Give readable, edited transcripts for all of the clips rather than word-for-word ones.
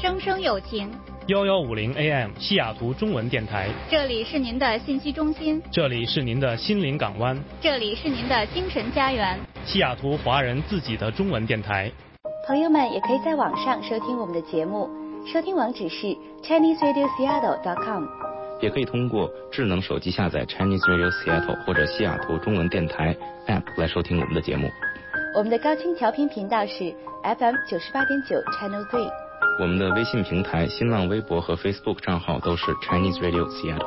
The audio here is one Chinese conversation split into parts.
声声有情。 1150 AM 西雅图中文电台， 这里是您的信息中心， 这里是您的心灵港湾， 这里是您的精神家园， 西雅图华人自己的中文电台。 朋友们也可以在网上收听我们的节目，收听网址是 ChineseRadioSeattle.com， 也可以通过智能手机下载 Chinese Radio Seattle 或者西雅图中文电台 App 来收听我们的节目。 我们的高清调频频道是 FM 98.9 Channel 3。 我们的微信平台、新浪微博和 Facebook 账号都是 Chinese Radio Seattle。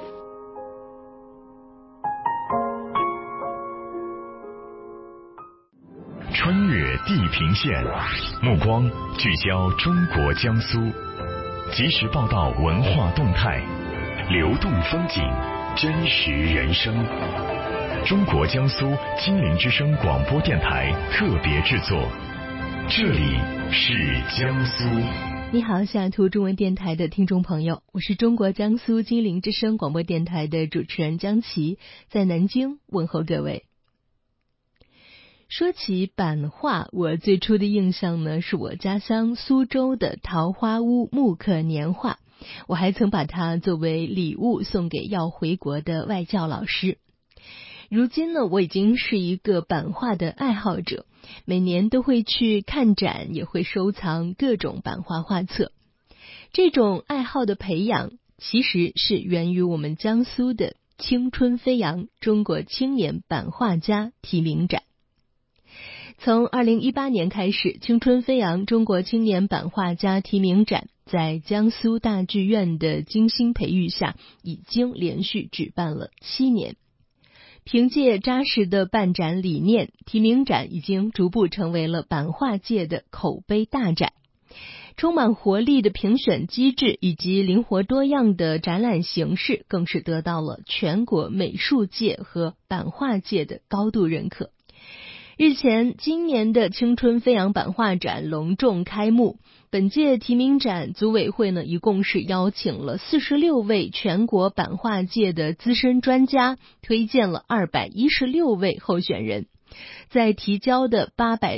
穿越地平线，目光聚焦中国江苏，及时报道文化动态，流动风景，真实人生。中国江苏金陵之声广播电台特别制作，这里是江苏。 你好，西雅图中文电台的听众朋友，我是中国江苏金陵之声广播电台的主持人江琪，在南京问候各位。说起版画，我最初的印象呢，是我家乡苏州的桃花坞木刻年画，我还曾把它作为礼物送给要回国的外教老师。如今呢，我已经是一个版画的爱好者，每年都会去看展，也会收藏各种版画画册。这种爱好的培养，其实是源于我们江苏的青春飞扬中国青年版画家提名展。从2018年开始，青春飞扬中国青年版画家提名展在江苏大剧院的精心培育下，已经连续举办了7年。凭借扎实的办展理念，提名展已经逐步成为了版画界的口碑大展。充满活力的评选机制以及灵活多样的展览形式，更是得到了全国美术界和版画界的高度认可。日前，今年的青春飞扬版画展隆重开幕。本届提名展组委会呢，一共是邀请了46位全国版画界的资深专家，推荐了216位候选人。在提交的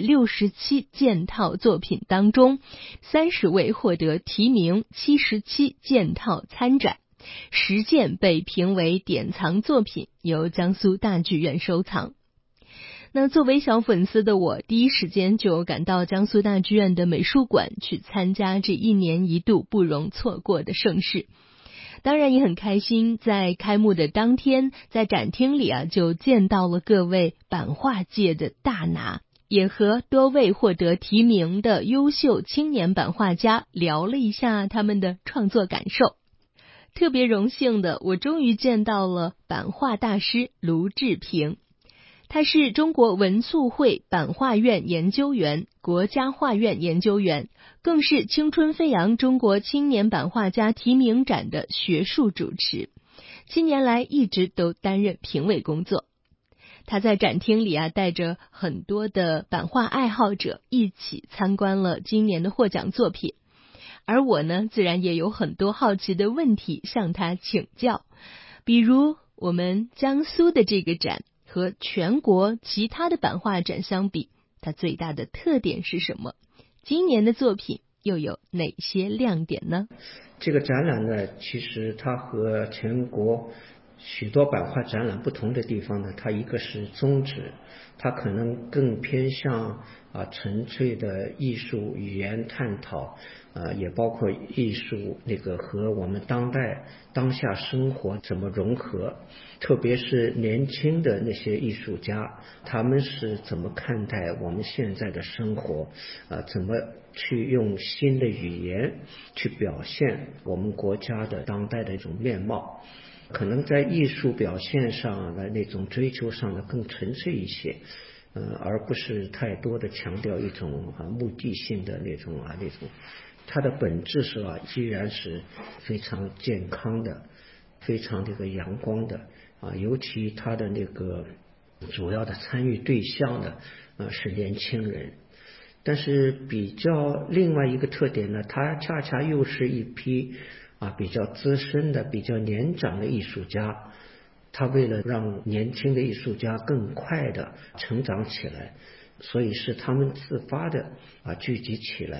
867件套作品当中，30位获得提名，77件套参展，10件被评为典藏作品，由江苏大剧院收藏。那作为小粉丝的我，第一时间就赶到江苏大剧院的美术馆去参加这1年1度不容错过的盛事。当然也很开心，在开幕的当天，在展厅里就见到了各位版画界的大拿，也和多位获得提名的优秀青年版画家聊了一下他们的创作感受。特别荣幸的，我终于见到了版画大师卢志平。他是中国文促会版画院研究员、国家画院研究员，更是青春飞扬中国青年版画家提名展的学术主持。7年来一直都担任评委工作。他在展厅里带着很多的版画爱好者一起参观了今年的获奖作品。而我呢，自然也有很多好奇的问题向他请教，比如我们江苏的这个展和全国其他的版画展相比，它最大的特点是什么？今年的作品又有哪些亮点呢？ 这个展览呢，其实它和全国许多版画展览不同的地方呢，它一个是宗旨，它可能更偏向纯粹的艺术语言探讨，也包括艺术和我们当下生活怎么融合，特别是年轻的那些艺术家，他们是怎么看待我们现在的生活，怎么去用新的语言去表现我们国家的当代的一种面貌。可能在艺术表现上的那种追求上的更纯粹一些，而不是太多的强调一种目的性的那种它的本质是依然是非常健康的，非常阳光的尤其它的主要的参与对象呢是年轻人。但是比较另外一个特点呢，它恰恰又是一批比较资深的、比较年长的艺术家，他为了让年轻的艺术家更快的成长起来，所以是他们自发的聚集起来，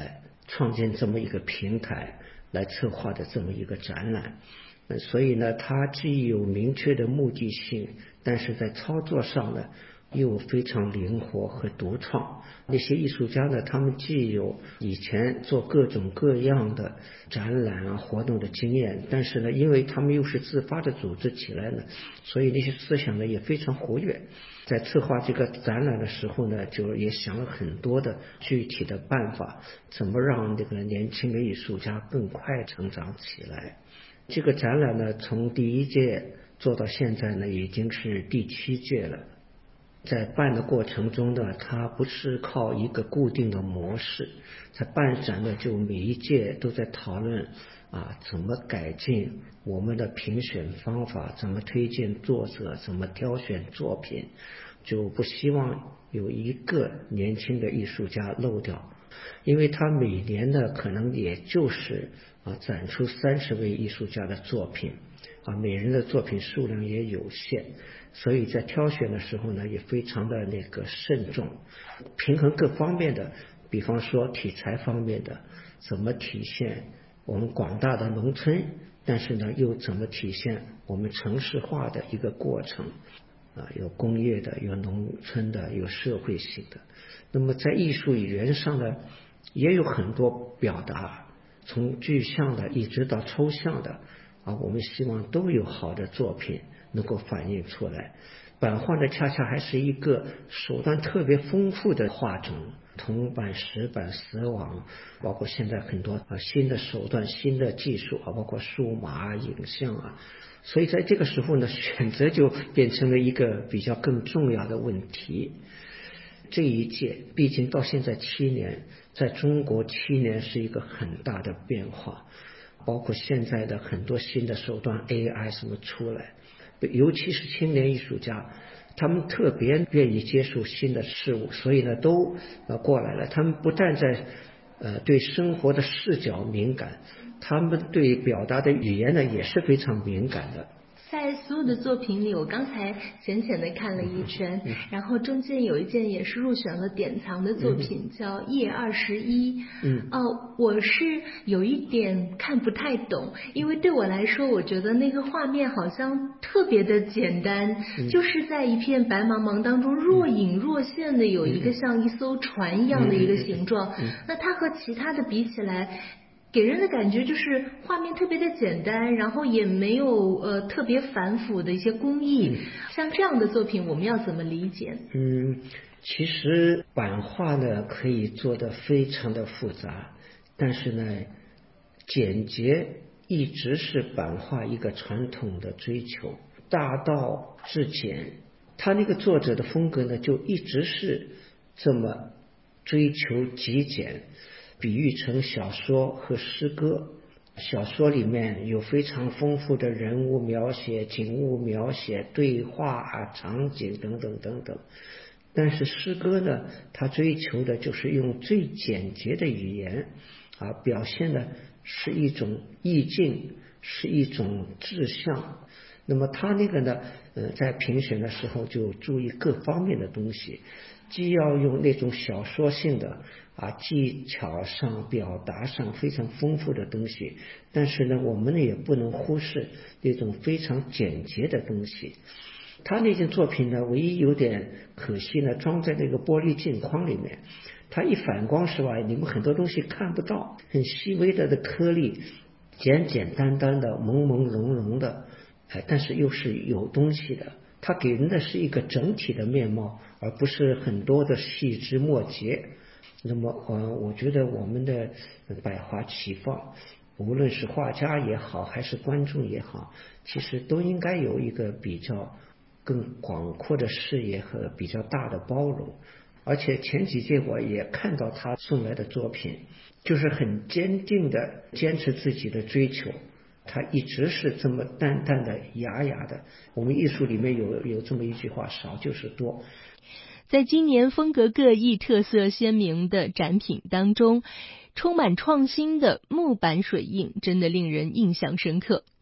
创建这么一个平台来策划的这么一个展览。所以呢，它既有明确的目的性，但是在操作上呢又非常灵活和独创。那些艺术家呢，他们既有以前做各种各样的展览活动的经验，但是呢，因为他们又是自发的组织起来呢，所以那些思想呢也非常活跃。在策划这个展览的时候呢，就也想了很多的具体的办法，怎么让这个年轻的艺术家更快成长起来。这个展览呢，从第1届做到现在呢，已经是第7届了。在办的过程中呢，它不是靠一个固定的模式，在办展呢，就每一届都在讨论怎么改进我们的评选方法，怎么推荐作者，怎么挑选作品，就不希望有一个年轻的艺术家漏掉。因为他每年呢可能也就是展出30位艺术家的作品每人的作品数量也有限，所以在挑选的时候呢也非常的慎重，平衡各方面的，比方说题材方面的怎么体现我们广大的农村，但是呢又怎么体现我们城市化的一个过程有工业的，有农村的，有社会性的。那么在艺术语言上呢也有很多表达，从具象的一直到抽象的我们希望都有好的作品能够反映出来。版画呢恰恰还是一个手段特别丰富的画种，铜版、石版、丝网，包括现在很多新的手段、新的技术包括数码影像所以在这个时候呢，选择就变成了一个比较更重要的问题。这一届毕竟到现在7年，在中国7年是一个很大的变化，包括现在的很多新的手段 AI 什么出来，尤其是青年艺术家，他们特别愿意接受新的事物，所以呢都过来了。他们不但在对生活的视角敏感，他们对表达的语言呢也是非常敏感的。 在所有的作品里，我刚才浅浅的看了一圈，然后中间有一件也是入选了典藏的作品，叫夜21。我是有一点看不太懂，因为对我来说，我觉得那个画面好像特别的简单，就是在一片白茫茫当中若隐若现的有一个像一艘船一样的一个形状。那它和其他的比起来，给人的感觉就是画面特别的简单，然后也没有特别繁复的一些工艺。像这样的作品我们要怎么理解？ 其实版画呢可以做得非常的复杂，但是呢简洁一直是版画一个传统的追求，大道至简，他那个作者的风格呢就一直是这么追求极简，比喻成小说和诗歌。小说里面有非常丰富的人物描写、景物描写、对话场景等等等等，但是诗歌呢，它追求的就是用最简洁的语言表现的是一种意境，是一种志向。那么他那个呢在评选的时候就注意各方面的东西，既要用那种小说性的技巧上表达上非常丰富的东西，但是呢我们也不能忽视那种非常简洁的东西。他那件作品呢唯一有点可惜呢，装在那个玻璃镜框里面，它一反光是吧，你们很多东西看不到，很细微的颗粒，简简单单的，朦朦胧胧的，但是又是有东西的。它给人的是一个整体的面貌，而不是很多的细枝末节。那么我觉得我们的百花齐放，无论是画家也好还是观众也好，其实都应该有一个比较更广阔的视野和比较大的包容。而且前几届我也看到他送来的作品，就是很坚定的坚持自己的追求，他一直是这么淡淡的雅雅的。我们艺术里面有这么一句话，少就是多。 在今年风格各异、特色鲜明的展品当中，充满创新的木板水印真的令人印象深刻。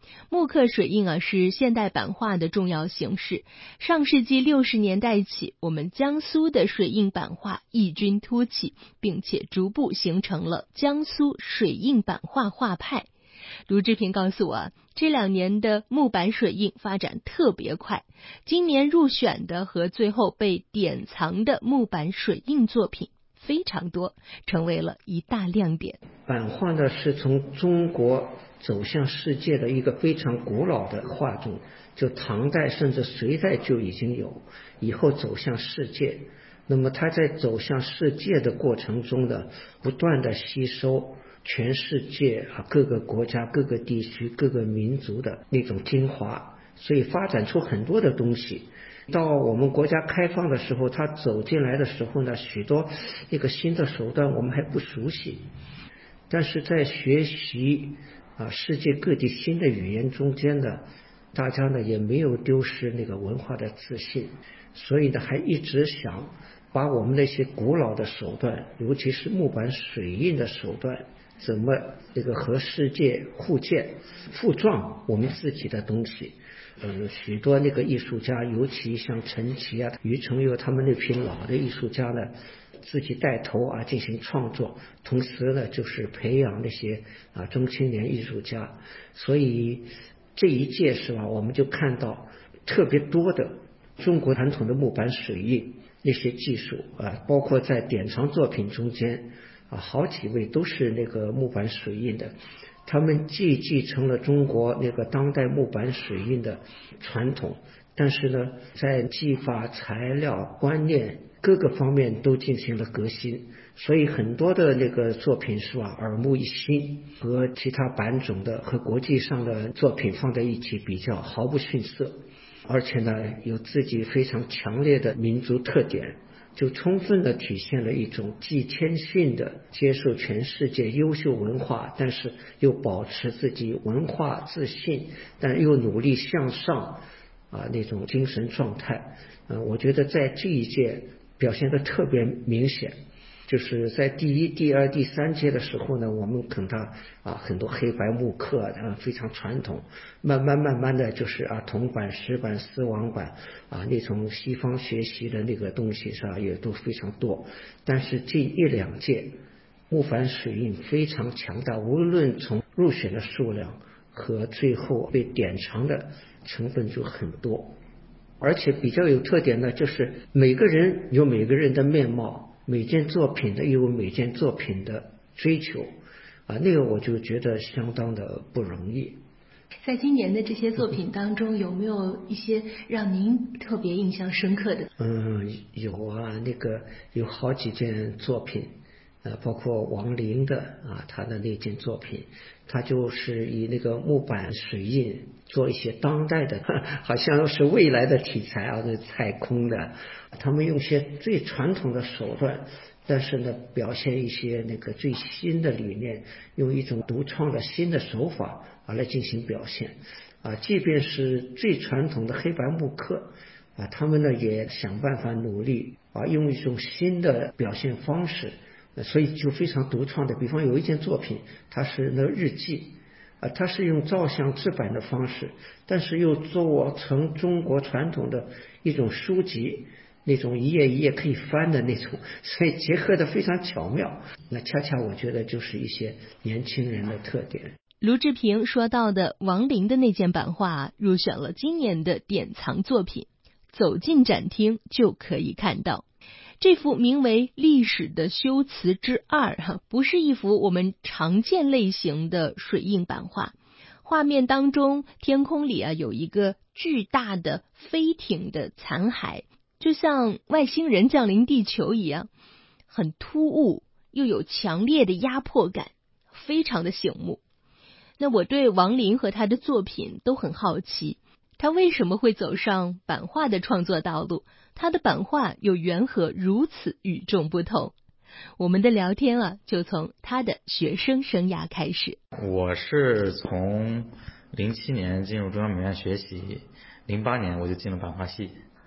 木刻水印是现代版画的重要形式。上世纪60年代起，我们江苏的水印版画异军突起，并且逐步形成了江苏水印版画画派。卢志平告诉我，这2年的木板水印发展特别快，今年入选的和最后被典藏的木板水印作品非常多，成为了一大亮点。 版画呢是从中国走向世界的一个非常古老的画种，就唐代甚至隋代就已经有，以后走向世界。那么它在走向世界的过程中呢，不断的吸收全世界各个国家、各个地区、各个民族的那种精华，所以发展出很多的东西。到我们国家开放的时候，它走进来的时候呢，许多那个新的手段我们还不熟悉，但是在学习世界各地新的语言中间呢，大家呢也没有丢失那个文化的自信，所以呢还一直想把我们那些古老的手段，尤其是木板水印的手段，怎么这个和世界互鉴互撞我们自己的东西。许多那个艺术家，尤其像陈琦余承佑他们那批老的艺术家呢，自己带头进行创作，同时呢就是培养那些中青年艺术家。所以这一届是吧，我们就看到特别多的中国传统的木板水印那些技术包括在典藏作品中间好几位都是那个木板水印的。他们既继承了中国那个当代木板水印的传统，但是呢在技法、材料、观念各个方面都进行了革新，所以很多的那个作品是吧，耳目一新，和其他版种的和国际上的作品放在一起比较毫不逊色，而且呢有自己非常强烈的民族特点，就充分的体现了一种既谦逊的接受全世界优秀文化，但是又保持自己文化自信，但又努力向上那种精神状态。我觉得在这一届表现得特别明显。就是在第1、第2、第3届的时候呢，我们看到很多黑白木刻非常传统，慢慢的就是铜板、石板、丝网板那种西方学习的那个东西是吧，也都非常多。但是这1、2届木板水印非常强大，无论从入选的数量和最后被典藏的成分就很多。而且比较有特点的就是每个人有每个人的面貌，每件作品的又有每件作品的追求那个我就觉得相当的不容易。 在今年的这些作品当中，有没有一些让您特别印象深刻的？ 有那个有好几件作品包括王陵的他的那件作品，他就是以那个木板水印做一些当代的好像是未来的题材那太空的，他们用些最传统的手段，但是呢表现一些那个最新的理念，用一种独创的新的手法来进行表现即便是最传统的黑白木刻他们呢也想办法努力用一种新的表现方式，所以就非常独创的。比方有一件作品，它是那个日记它是用照相制版的方式，但是又做成中国传统的一种书籍，那种一页一页可以翻的那种，所以结合的非常巧妙。那恰恰我觉得就是一些年轻人的特点。 卢志平说到的王陵的那件版画入选了今年的典藏作品，走进展厅就可以看到。这幅名为《历史的修辞之二》不是一幅我们常见类型的水印版画。画面当中，天空里有一个巨大的飞艇的残骸，就像外星人降临地球一样，很突兀，又有强烈的压迫感，非常的醒目。那我对王陵和他的作品都很好奇，他为什么会走上版画的创作道路？他的版画又缘何如此与众不同？我们的聊天就从他的学生生涯开始。 我是从07年进入中央美院学习，08年我就进了版画系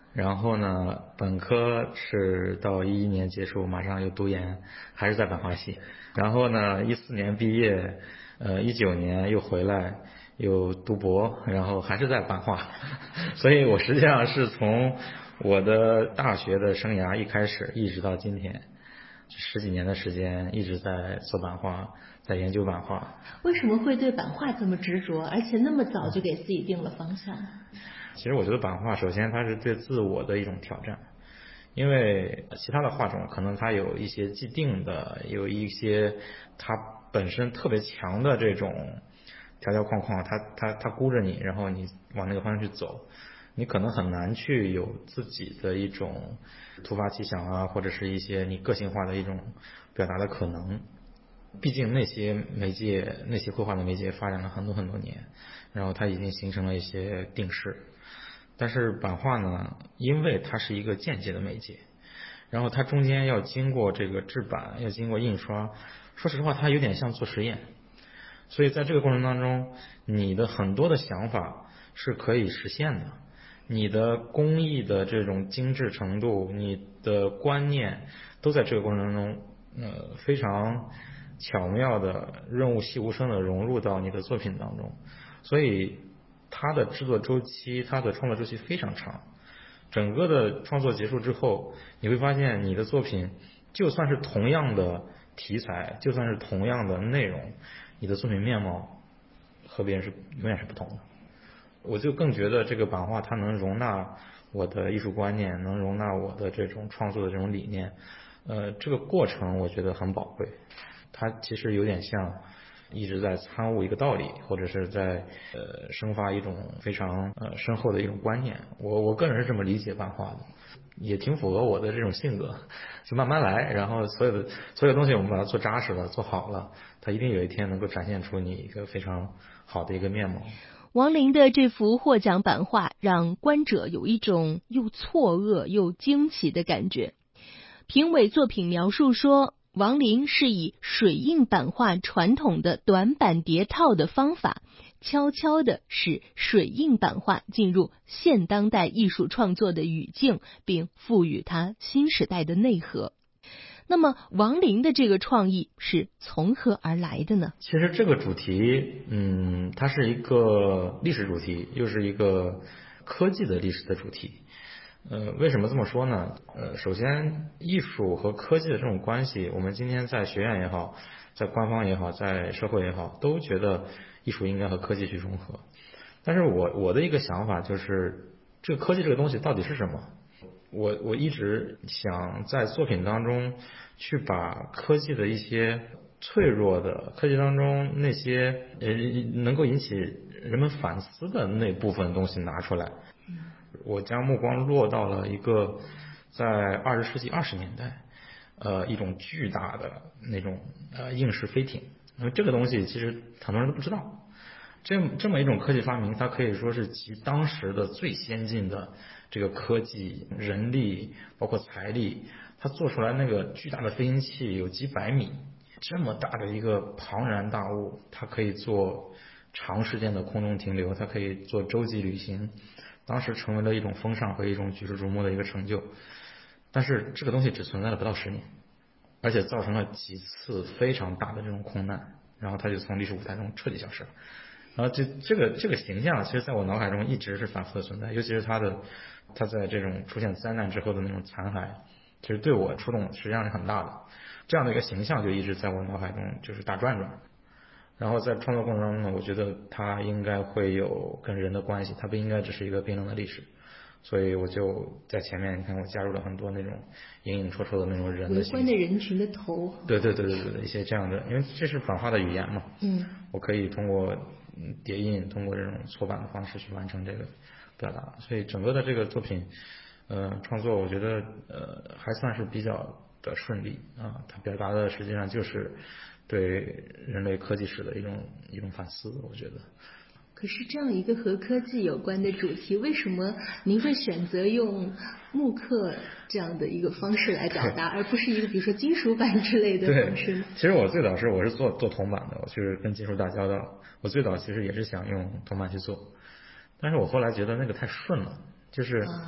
然后呢，本科是到11年结束，马上又读研，还是在版画系。然后呢，14年毕业，19年又回来又读博，然后还是在版画。所以我实际上是从我的大学的生涯一开始，一直到今天，10几年的时间一直在做版画，在研究版画。 为什么会对版画这么执着，而且那么早就给自己定了方向？ 其实我觉得版画首先它是对自我的一种挑战，因为其他的画种可能它有一些既定的，有一些它本身特别强的这种条条框框，它箍着你，然后你往那个方向去走，你可能很难去有自己的一种突发奇想啊，或者是一些你个性化的一种表达的可能。毕竟那些媒介，那些绘画的媒介发展了很多很多年，然后它已经形成了一些定式。但是版画呢，因为它是一个间接的媒介，然后它中间要经过这个制版，要经过印刷，说实话它有点像做实验。所以在这个过程当中，你的很多的想法是可以实现的，你的工艺的这种精致程度，你的观念都在这个过程当中非常巧妙的润物细无声的融入到你的作品当中。所以它的制作周期，它的创作周期非常长。整个的创作结束之后，你会发现你的作品就算是同样的题材，就算是同样的内容，你的作品面貌和别人是永远是不同的。我就更觉得这个版画它能容纳我的艺术观念，能容纳我的这种创作的这种理念。这个过程我觉得很宝贵，它其实有点像一直在参悟一个道理，或者是在生发一种非常深厚的一种观念。我个人是这么理解版画的，也挺符合我的这种性格，就慢慢来，然后所有东西我们把它做扎实了，做好了，它一定有一天能够展现出你一个非常好的一个面貌。 王林的这幅获奖版画让观者有一种又错愕又惊奇的感觉。评委作品描述说，王林是以水印版画传统的短板叠套的方法，悄悄地使水印版画进入现当代艺术创作的语境，并赋予它新时代的内核。那么王林的这个创意是从何而来的呢？ 其实这个主题它是一个历史主题，又是一个科技的历史的主题。为什么这么说呢？首先艺术和科技的这种关系，我们今天在学院也好，在官方也好，在社会也好，都觉得艺术应该和科技去融合。但是我的一个想法就是，这个科技这个东西到底是什么？我一直想在作品当中去把科技的一些脆弱的，科技当中那些能够引起人们反思的那部分东西拿出来。我将目光落到了一个在20世纪20年代一种巨大的那种硬式飞艇。因为这个东西其实很多人都不知道，这么一种科技发明，它可以说是集当时的最先进的这个科技、人力包括财力，它做出来那个巨大的飞行器有几百米，这么大的一个庞然大物，它可以做长时间的空中停留，它可以做洲际旅行，当时成为了一种风尚和一种举世瞩目的一个成就。但是这个东西只存在了不到10年，而且造成了几次非常大的这种空难，然后它就从历史舞台中彻底消失了。然后这个形象其实在我脑海中一直是反复的存在，尤其是它在这种出现灾难之后的那种残骸，其实对我触动实际上是很大的。这样的一个形象就一直在我脑海中就是打转转。然后在创作过程中呢，我觉得它应该会有跟人的关系，它不应该只是一个冰冷的历史。所以我就在前面，你看我加入了很多那种隐隐绰绰的那种人的围观的人群的头。对， 一些这样的，因为这是版画的语言嘛。我可以通过叠印，通过这种错版的方式去完成这个表达。所以整个的这个作品创作，我觉得还算是比较的顺利啊。它表达的实际上就是对人类科技史的一种反思，我觉得。 可是这样一个和科技有关的主题，为什么您会选择用木刻这样的一个方式来表达，而不是一个比如说金属版之类的方式呢？ 其实我最早我是做铜版的，我就是跟金属打交道。我最早其实也是想用铜版去做，但是我后来觉得那个太顺了，就是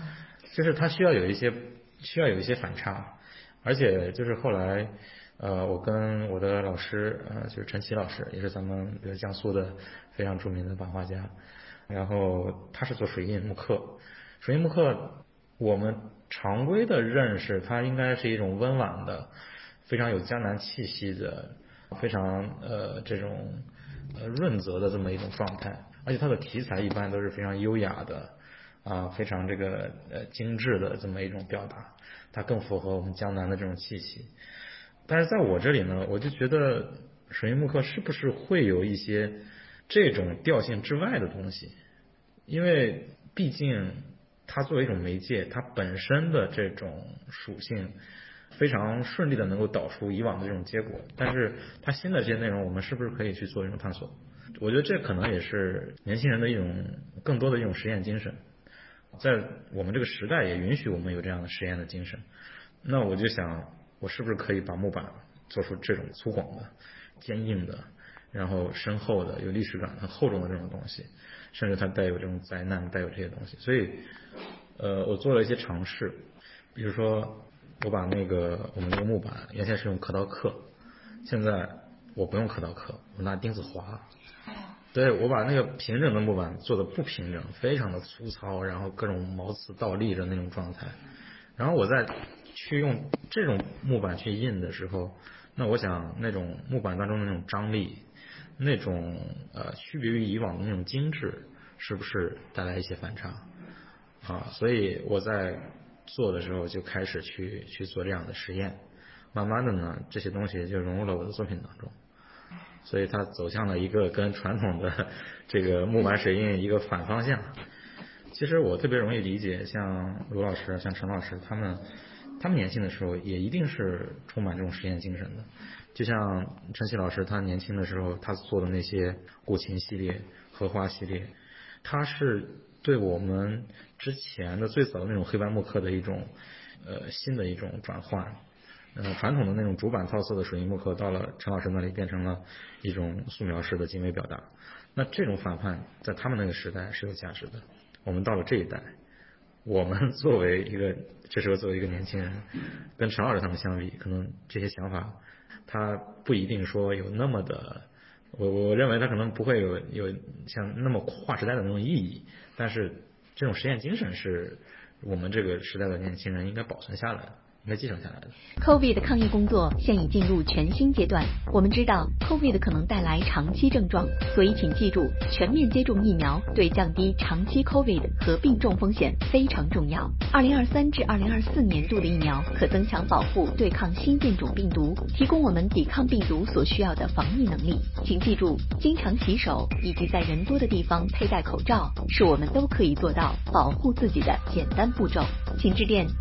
就是它需要有一些反差，而且就是后来我跟我的老师就是陈奇老师，也是咱们比如江苏的非常著名的版画家，然后他是做水印木刻。水印木刻我们常规的认识它应该是一种温婉的非常有江南气息的非常这种润泽的这么一种状态，而且它的题材一般都是非常优雅的非常这个精致的这么一种表达，它更符合我们江南的这种气息。但是在我这里呢，我就觉得水印木刻是不是会有一些这种调性之外的东西，因为毕竟它作为一种媒介，它本身的这种属性非常顺利的能够导出以往的这种结果，但是它新的这些内容我们是不是可以去做一种探索，我觉得这可能也是年轻人的一种更多的一种实验精神，在我们这个时代也允许我们有这样的实验的精神。那我就想我是不是可以把木板做出这种粗犷的坚硬的然后深厚的有历史感很厚重的这种东西，甚至它带有这种灾难带有这些东西。所以我做了一些尝试，比如说我把我们那个木板原先是用刻刀刻，现在我不用刻刀刻，我拿钉子划。对，我把那个平整的木板做的不平整，非常的粗糙，然后各种毛刺倒立着那种状态，然后我再去用这种木板去印的时候，那我想那种木板当中的那种张力，那种区别于以往的那种精致，是不是带来一些反差所以我在做的时候就开始去做这样的实验，慢慢的呢这些东西就融入了我的作品当中，所以它走向了一个跟传统的这个木板水印一个反方向。其实我特别容易理解像卢老师像陈老师他们年轻的时候也一定是充满这种实验精神的，就像陈奇老师他年轻的时候他做的那些古琴系列荷花系列，他是对我们之前的最早的那种黑白木刻的一种新的一种转换，传统的那种主板套色的水印木刻到了陈老师那里变成了一种素描式的精微表达，那这种反叛在他们那个时代是有价值的。我们到了这一代，我们这时候作为一个年轻人跟陈老师他们相比，可能这些想法他不一定说有那么的，我认为他可能不会有像那么划时代的那种意义，但是这种实验精神是我们这个时代的年轻人应该保存下来的，应该继承下来的。 COVID 的抗疫工作现已进入全新阶段，我们知道 COVID 可能带来长期症状，所以请记住，全面接种疫苗对降低长期 COVID 和病重风险非常重要。2023至2024年度的疫苗可增强保护，对抗新变种病毒，提供我们抵抗病毒所需要的防疫能力。请记住，经常洗手以及在人多的地方佩戴口罩，是我们都可以做到保护自己的简单步骤。请致电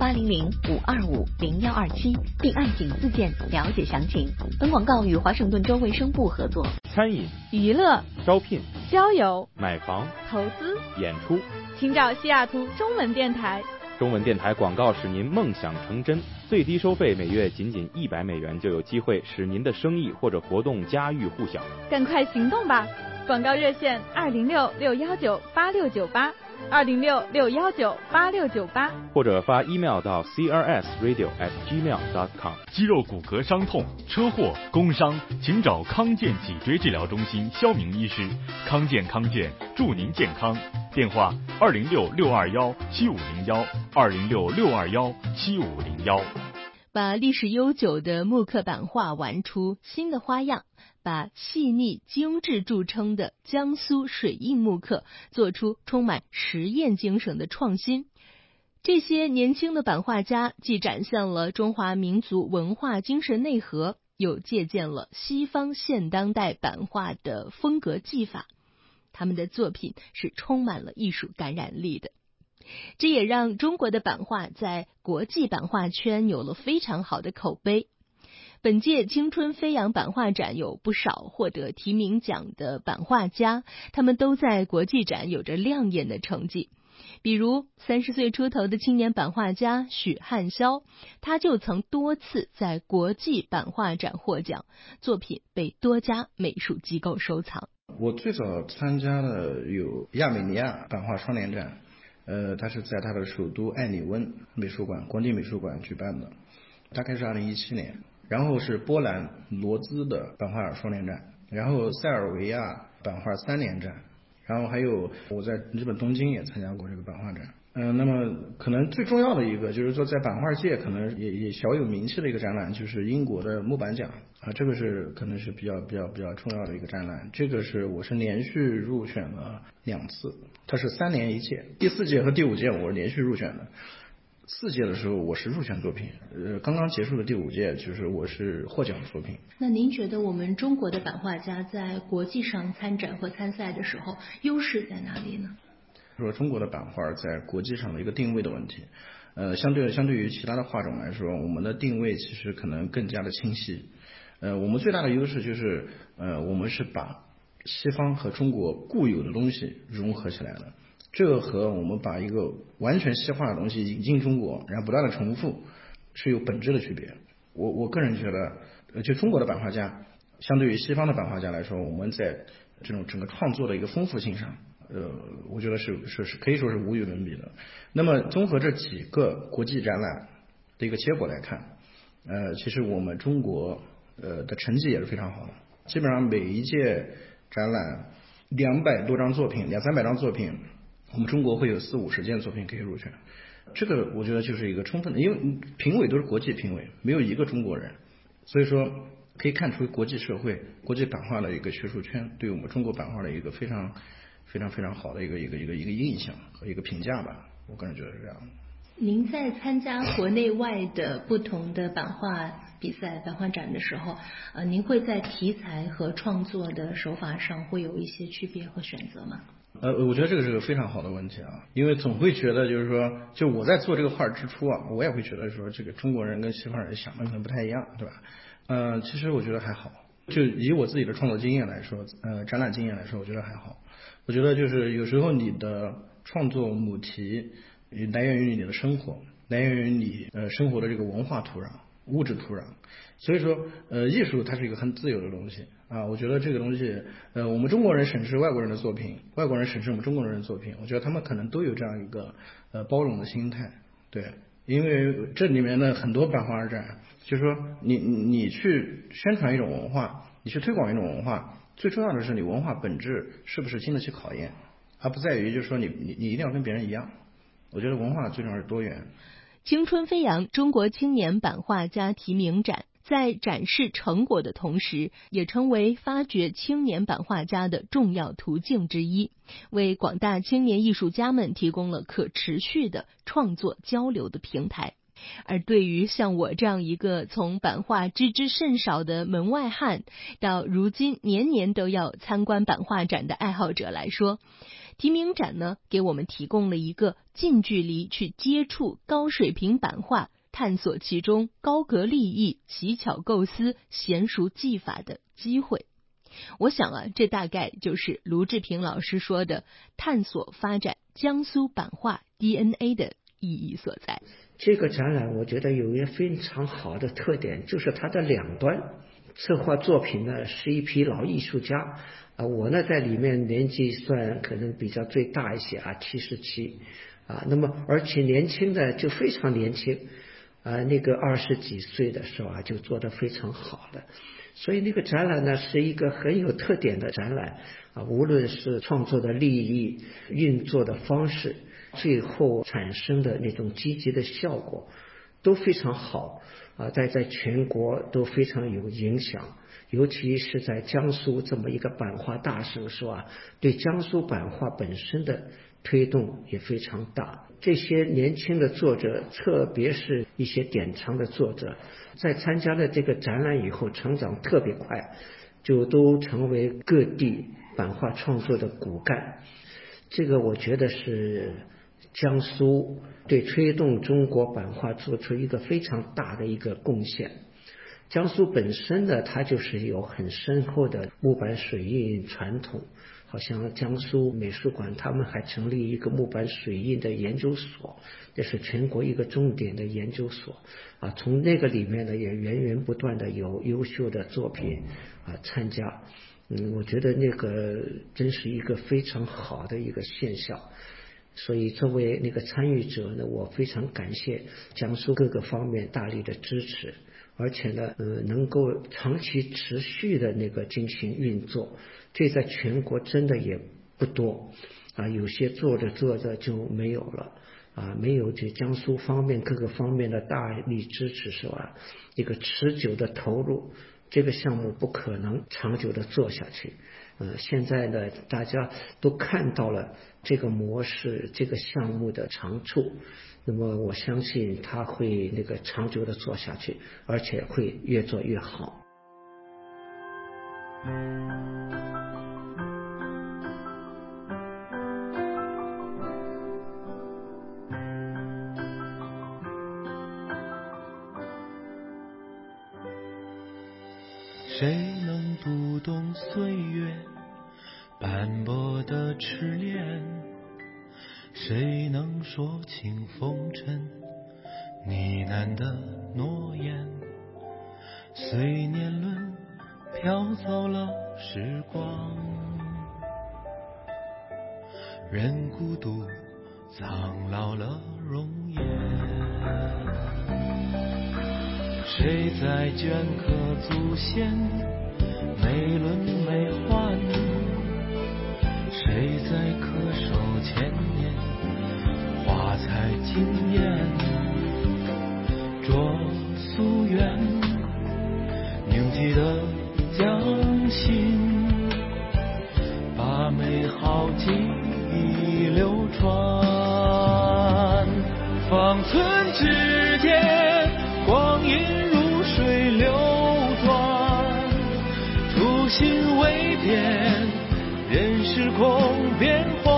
1800-525-0127，并按井字键了解详情。本广告与华盛顿州卫生部合作。 餐饮、 娱乐、 招聘、 交友、 买房、 投资、 演出， 请找西雅图中文电台。 中文电台广告使您梦想成真，最低收费每月仅$100就有机会使您的生意或者活动家喻户晓。 赶快行动吧！广告热线206-619-8698，206-619-8698， 或者发 email 到 crsradio@gmail.com。 肌肉骨骼伤痛、车祸、工伤，请找康健脊椎治疗中心肖明医师。康健祝您健康。电话206-621-7501，206-621-7501。 把历史悠久的木刻版画玩出新的花样，把细腻精致著称的江苏水印木刻做出充满实验精神的创新。这些年轻的版画家既展现了中华民族文化精神内核，又借鉴了西方现当代版画的风格技法，他们的作品是充满了艺术感染力的。这也让中国的版画在国际版画圈有了非常好的口碑。本届青春飞扬版画展有不少获得提名奖的版画家，他们都在国际展有着亮眼的成绩。比如30岁出头的青年版画家许汉霄，他就曾多次在国际版画展获奖，作品被多家美术机构收藏。 我最早参加的有亚美尼亚版画双年展， 它是在它的首都艾里温美术馆国际美术馆举办的，大概是2017年。然后是波兰罗兹的版画双年展，然后塞尔维亚版画3年展，然后还有我在日本东京也参加过这个版画展。那么可能最重要的一个就是说在版画界可能也小有名气的一个展览，就是英国的木板奖啊，这个是可能是比较重要的一个展览。这个是我是连续入选了2次，它是3年一届，第4届和第5届我是连续入选的。4届的时候我是入选作品，刚刚结束的第5届就是我是获奖作品。 那您觉得我们中国的版画家在国际上参展和参赛的时候优势在哪里呢？ 说中国的版画在国际上的一个定位的问题，相对于其他的画种来说，我们的定位其实可能更加的清晰。我们最大的优势就是我们是把西方和中国固有的东西融合起来了，这个和我们把一个完全西化的东西引进中国，然后不断的重复是有本质的区别。我个人觉得就中国的版画家相对于西方的版画家来说，我们在这种整个创作的一个丰富性上我觉得是可以说是无与伦比的。那么综合这几个国际展览的一个结果来看，其实我们中国的成绩也是非常好的，基本上每一届展览200多张作品，200-300张作品，我们中国会有40-50件作品可以入选。这个我觉得就是一个充分的，因为评委都是国际评委，没有一个中国人，所以说可以看出国际社会国际版画的一个学术圈对我们中国版画的一个非常好的一个印象和一个评价吧，我个人觉得是这样的。 您在参加国内外的不同的版画比赛、版画展的时候，您会在题材和创作的手法上会有一些区别和选择吗？ 我觉得这个是个非常好的问题啊，因为总会觉得就是说，就我在做这个画之初啊，我也会觉得说这个中国人跟西方人想的可能不太一样，对吧？其实我觉得还好，就以我自己的创作经验来说，展览经验来说，我觉得还好。我觉得就是有时候你的创作母题来源于你的生活，来源于你生活的这个文化土壤、物质土壤，所以说艺术它是一个很自由的东西啊。我觉得这个东西我们中国人审视外国人的作品，外国人审视我们中国人的作品，我觉得他们可能都有这样一个包容的心态，对。因为这里面的很多版画展，就是说你去宣传一种文化，你去推广一种文化，最重要的是你文化本质是不是经得起考验，而不在于就是说你一定要跟别人一样。我觉得文化最重要是多元。 青春飞扬中国青年版画家提名展在展示成果的同时，也成为发掘青年版画家的重要途径之一，为广大青年艺术家们提供了可持续的创作交流的平台。而对于像我这样一个从版画知之甚少的门外汉，到如今年年都要参观版画展的爱好者来说，提名展呢，给我们提供了一个近距离去接触高水平版画，探索其中高格立意、奇巧构思、娴熟技法的机会。我想啊，这大概就是卢志平老师说的探索发展江苏版画 DNA 的意义所在。 这个展览我觉得有一个非常好的特点，就是它的两端策划作品呢是一批老艺术家我呢在里面年纪算可能比较最大一些77那么而且年轻的就非常年轻那个20几岁的时候就做得非常好了。所以那个展览呢是一个很有特点的展览无论是创作的立意、运作的方式，最后产生的那种积极的效果都非常好在全国都非常有影响，尤其是在江苏这么一个版画大省市对江苏版画本身的推动也非常大。这些年轻的作者，特别是一些典藏的作者，在参加了这个展览以后成长特别快，就都成为各地版画创作的骨干。这个我觉得是江苏对推动中国版画做出一个非常大的一个贡献。江苏本身呢，它就是有很深厚的木板水印传统，好像江苏美术馆他们还成立一个木板水印的研究所，这是全国一个重点的研究所从那个里面呢也源源不断的有优秀的作品参加。我觉得那个真是一个非常好的一个现象。 所以作为那个参与者呢，我非常感谢江苏各个方面大力的支持，而且呢，能够长期持续的那个进行运作，这在全国真的也不多啊，有些做着就没有了啊，没有这江苏方面各个方面的大力支持是吧？一个持久的投入，这个项目不可能长久的做下去。现在呢，大家都看到了这个模式、这个项目的长处，那么我相信它会那个长久的做下去，而且会越做越好。 谁能读懂岁月斑驳的痴恋？谁能说清风尘呢喃的诺言？随年轮飘走了时光，任孤独苍老了容颜。谁在镌刻祖先美轮美奂？谁在恪守千年华彩惊艳？着夙愿铭记的匠心，把美好记忆流传。方寸之间，光阴如水流转，初心未变，任时空变幻。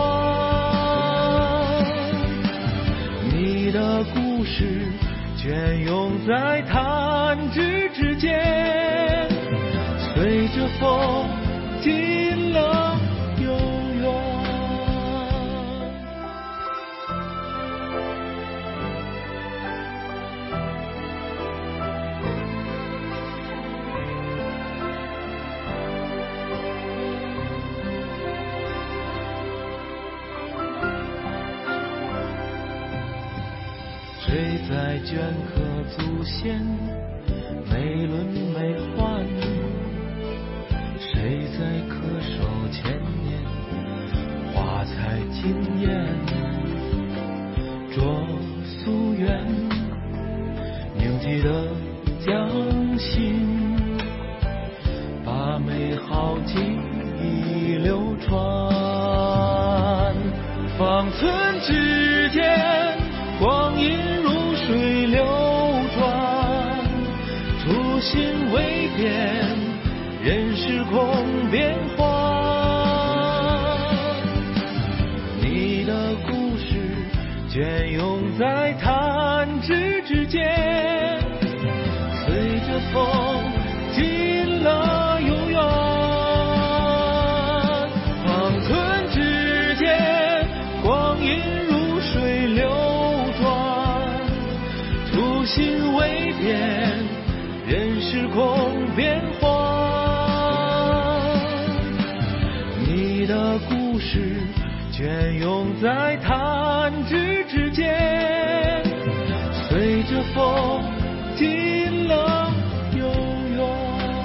你的故事隽永在弹指之间，随着风近了又远。谁在镌刻祖先美轮美奂？谁在恪守千年华彩惊艳？着夙愿铭记的匠心，把美好记忆流传。方寸之间，光阴如水流转，初心未变，任时空变幻。你的故事隽永在弹指之间，随着风近了又远。方寸之间，光阴如水流转，初心未变，任时空变幻。你的故事隽永在弹指之间，随着风近了又远。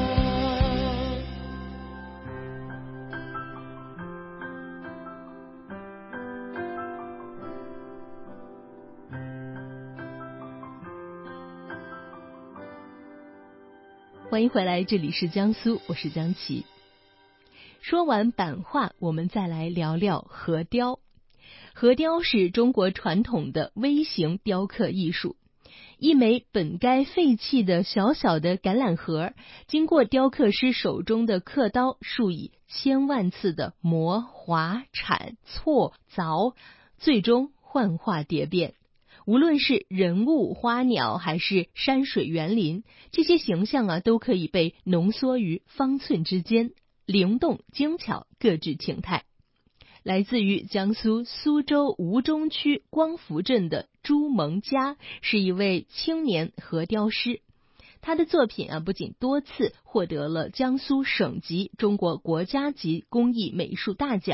欢迎回来，这里是江苏，我是江琪。说完版画，我们再来聊聊核雕。核雕是中国传统的微型雕刻艺术。一枚本该废弃的小小的橄榄核，经过雕刻师手中的刻刀数以千万次的磨、划、铲、错、凿，最终幻化蝶变。无论是人物、花鸟还是山水园林，这些形象都可以被浓缩于方寸之间，灵动精巧，各具情态。来自于江苏苏州吴中区光福镇的朱蒙嘉是一位青年核雕师，他的作品不仅多次获得了江苏省级、中国国家级工艺美术大奖，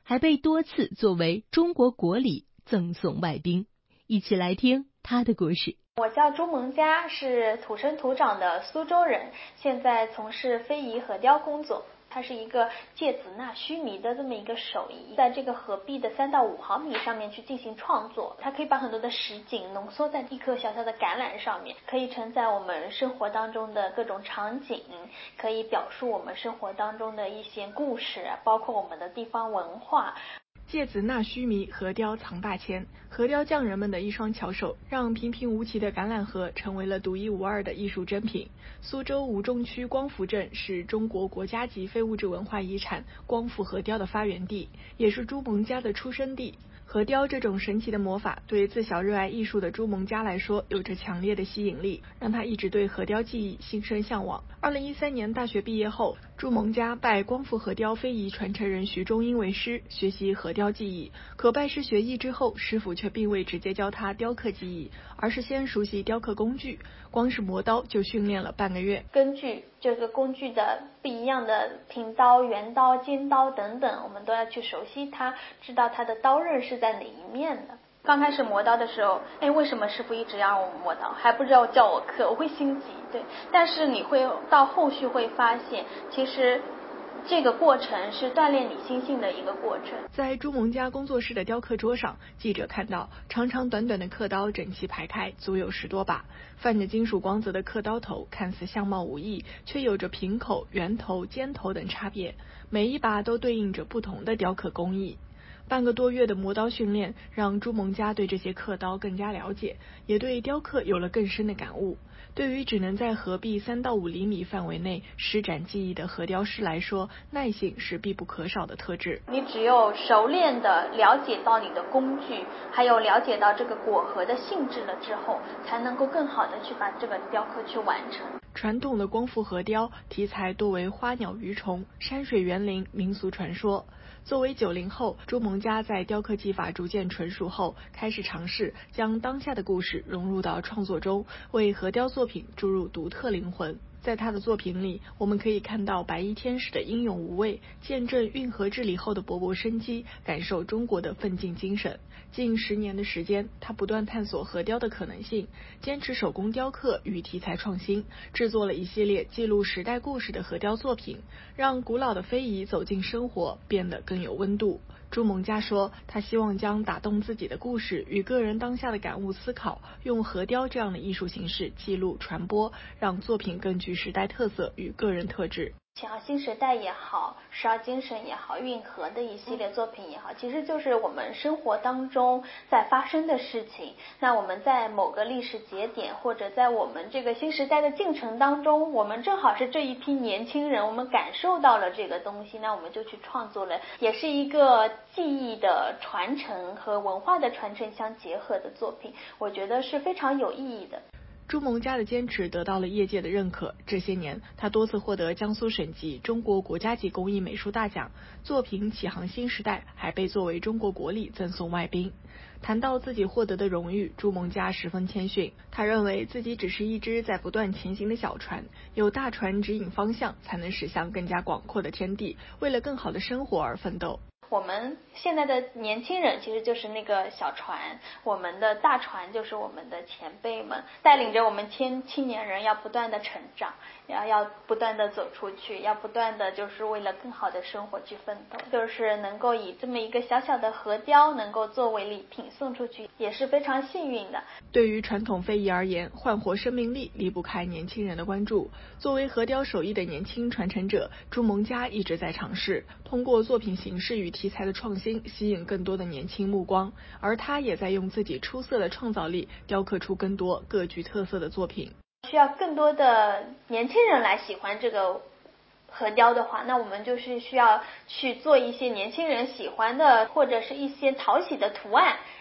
还被多次作为中国国礼赠送外宾。一起来听他的故事。 我叫朱萌佳，是土生土长的苏州人，现在从事非遗核雕工作。它是一个芥子纳须弥的这么一个手艺，在这个合璧的3到5毫米上面去进行创作。它可以把很多的实景浓缩在一颗小小的橄榄上面，可以承载我们生活当中的各种场景，可以表述我们生活当中的一些故事，包括我们的地方文化。 芥子纳须弥核雕藏大千，核雕匠人们的一双巧手，让平平无奇的橄榄核成为了独一无二的艺术珍品。苏州吴中区光福镇是中国国家级非物质文化遗产光复核雕的发源地，也是朱萌佳的出生地。核雕这种神奇的魔法，对自小热爱艺术的朱萌佳来说，有着强烈的吸引力，让她一直对核雕技艺心生向往。2013年大学毕业后，朱萌佳拜光复核雕非遗传承人徐中英为师，学习核雕技艺。可拜师学艺之后，师傅却并未直接教他雕刻技艺，而是先熟悉雕刻工具，光是磨刀就训练了半个月。 根据这个工具的不一样的平刀、圆刀、尖刀等等，我们都要去熟悉它，知道它的刀刃是在哪一面的。刚开始磨刀的时候，为什么师傅一直让我磨刀，还不知道叫我刻，我会心急，对。但是你会到后续会发现，其实这个过程是锻炼你心性的一个过程。 在朱萌佳工作室的雕刻桌上，记者看到长长短短的刻刀整齐排开，足有10多把，泛着金属光泽的刻刀头看似相貌无异，却有着平口、圆头、尖头等差别，每一把都对应着不同的雕刻工艺。半个多月的磨刀训练，让朱萌佳对这些刻刀更加了解，也对雕刻有了更深的感悟。对于只能在合璧3到5厘米范围内施展技艺的核雕师来说，耐性是必不可少的特质。 你只有熟练的了解到你的工具，还有了解到这个果核的性质了之后，才能够更好的去把这个雕刻去完成。 传统的光复核雕题材多为花鸟鱼虫、山水园林、民俗传说。作为90后，朱萌佳在雕刻技法逐渐纯熟后，开始尝试将当下的故事融入到创作中，为核雕作品注入独特灵魂。在他的作品里，我们可以看到白衣天使的英勇无畏，见证运河治理后的勃勃生机，感受中国的奋进精神。近10年的时间，他不断探索核雕的可能性，坚持手工雕刻与题材创新，制作了一系列记录时代故事的核雕作品，让古老的非遗走进生活，变得更有温度。朱萌佳说，他希望将打动自己的故事与个人当下的感悟思考，用核雕这样的艺术形式记录传播，让作品更具时代特色与个人特质。 像新时代也好，12精神也好，运河的一系列作品也好，其实就是我们生活当中在发生的事情。那我们在某个历史节点，或者在我们这个新时代的进程当中，我们正好是这一批年轻人，我们感受到了这个东西，那我们就去创作了，也是一个技艺的传承和文化的传承相结合的作品，我觉得是非常有意义的。 朱萌佳的坚持得到了业界的认可，这些年他多次获得江苏省级、中国国家级工艺美术大奖，作品启航新时代还被作为中国国礼赠送外宾。谈到自己获得的荣誉，朱萌佳十分谦逊，他认为自己只是一只在不断前行的小船，有大船指引方向，才能驶向更加广阔的天地，为了更好的生活而奋斗。 我们现在的年轻人其实就是那个小船，我们的大船就是我们的前辈们，带领着我们青年人要不断的成长，要不断的走出去，要不断的就是为了更好的生活去奋斗，就是能够以这么一个小小的核雕能够作为礼品送出去，也是非常幸运的。 对于传统非遗而言，焕活生命力离不开年轻人的关注。作为核雕手艺的年轻传承者，朱萌佳一直在尝试通过作品形式与题材的创新，吸引更多的年轻目光，而他也在用自己出色的创造力雕刻出更多各具特色的作品。 需要更多的年轻人来喜欢这个核雕的话，那我们就是需要去做一些年轻人喜欢的或者是一些讨喜的图案，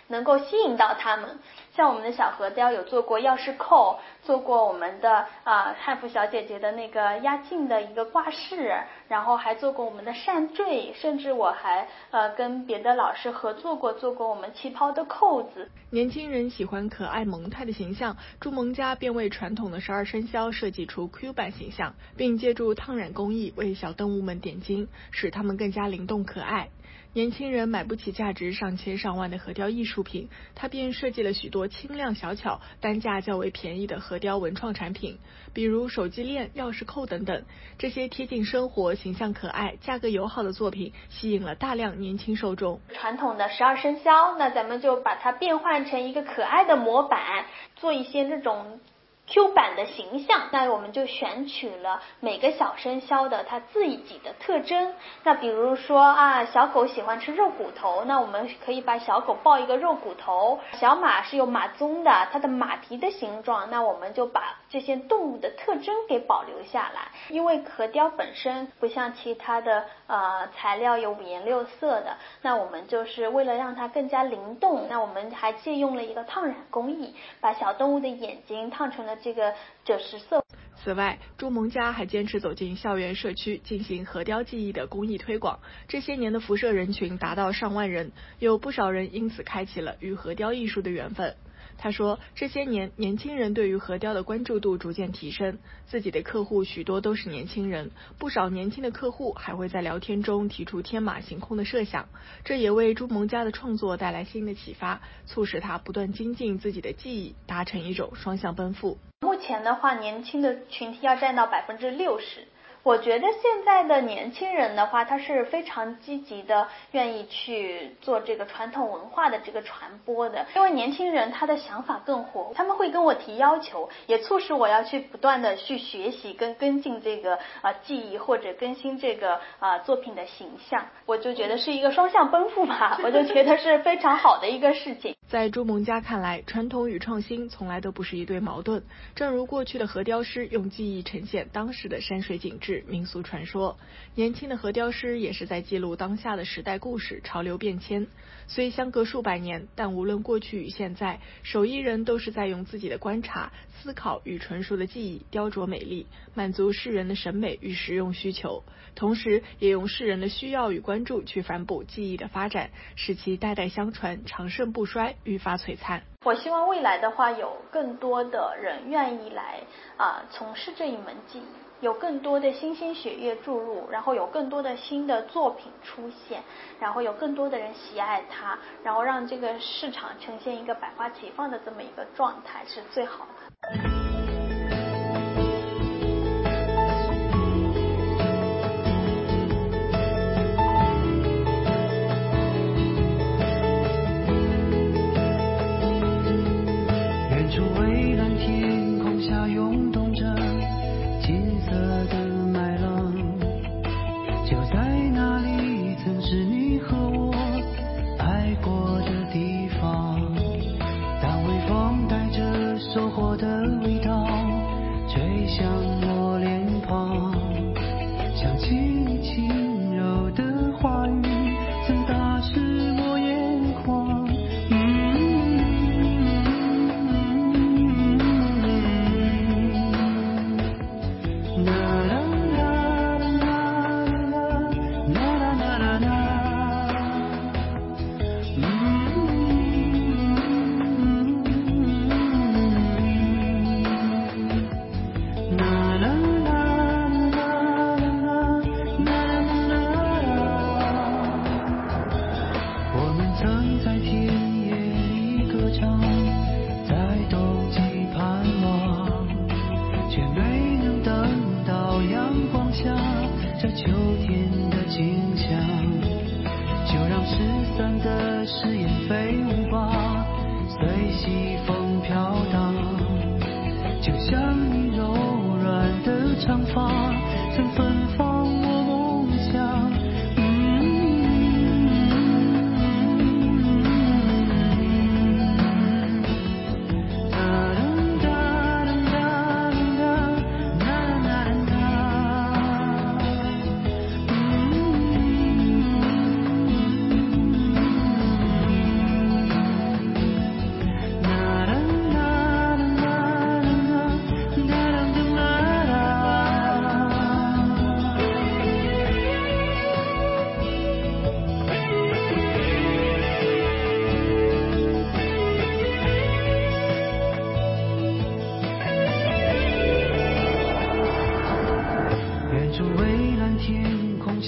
能够吸引到他们。像我们的小河雕有做过钥匙扣，做过我们的汉服小姐姐的那个压镜的一个挂饰，然后还做过我们的扇坠，甚至我还跟别的老师合作过，做过我们旗袍的扣子。 年轻人喜欢可爱萌态的形象，朱蒙家便为传统的12生肖设计出 Q 版形象，并借助烫染工艺为小动物们点睛，使它们更加灵动可爱。年轻人买不起价值上千上万的河雕艺术品，他便设计了许多轻量小巧、单价较为便宜的河雕文创产品，比如手机链、钥匙扣等等。这些贴近生活、形象可爱、价格友好的作品，吸引了大量年轻受众。 传统的12生肖，那咱们就把它变换成一个可爱的模板，做一些那种Q 版的形象，那我们就选取了每个小生肖的它自己的特征。那比如说小狗喜欢吃肉骨头，那我们可以把小狗抱一个肉骨头。小马是有马鬃的，它的马蹄的形状，那我们就把这些动物的特征给保留下来。因为河雕本身不像其他的材料有5颜6色的，那我们就是为了让它更加灵动，那我们还借用了一个烫染工艺，把小动物的眼睛烫成了这个90色。 此外，朱蒙家还坚持走进校园社区进行河雕技艺的公益推广，这些年的辐射人群达到上万人，有不少人因此开启了与河雕艺术的缘分。他说，这些年年轻人对于河雕的关注度逐渐提升，自己的客户许多都是年轻人，不少年轻的客户还会在聊天中提出天马行空的设想，这也为朱蒙家的创作带来新的启发，促使他不断精进自己的技艺，达成一种双向奔赴。 目前的话，年轻的群体要占到60%。我觉得现在的年轻人的话，他是非常积极的，愿意去做这个传统文化的这个传播的。因为年轻人他的想法更活，他们会跟我提要求，也促使我要去不断的去学习跟进这个技艺，或者更新这个作品的形象。我就觉得是一个双向奔赴吧，我就觉得是非常好的一个事情。 在朱蒙家看来，传统与创新从来都不是一对矛盾，正如过去的河雕师用技艺呈现当时的山水景致、民俗传说，年轻的河雕师也是在记录当下的时代故事、潮流变迁。虽相隔数百年，但无论过去与现在，手艺人都是在用自己的观察、思考与纯熟的技艺雕琢美丽，满足世人的审美与实用需求，同时也用世人的需要与关注去反哺技艺的发展，使其代代相传、长盛不衰、愈发璀璨。 我希望未来的话，有更多的人愿意来从事这一门技艺，有更多的新鲜血液注入，然后有更多的新的作品出现，然后有更多的人喜爱它，然后让这个市场呈现一个百花齐放的这么一个状态是最好的。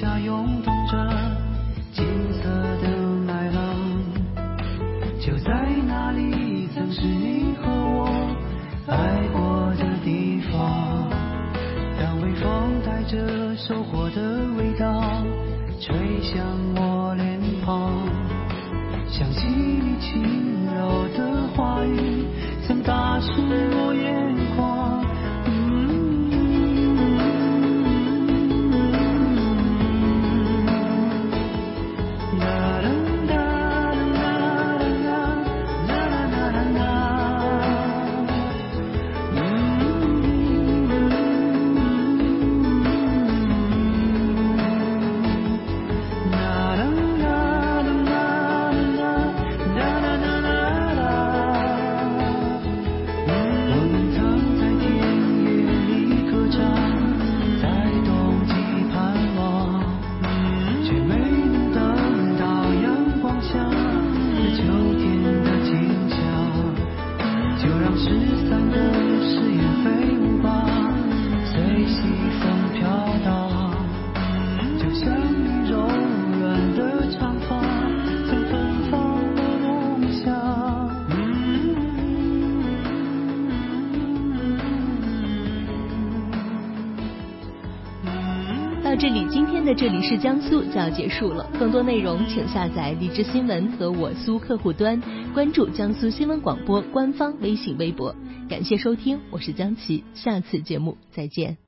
下涌动着金色的麦浪，就在那里曾是你和我爱过的地方。当微风带着收获的味道吹向我脸庞，想起你轻柔的话语曾打湿我眼眶。 到这里，今天的这里是江苏就要结束了。更多内容请下载荔枝新闻和我苏客户端，关注江苏新闻广播官方微信微博。感谢收听，我是江琪，下次节目再见。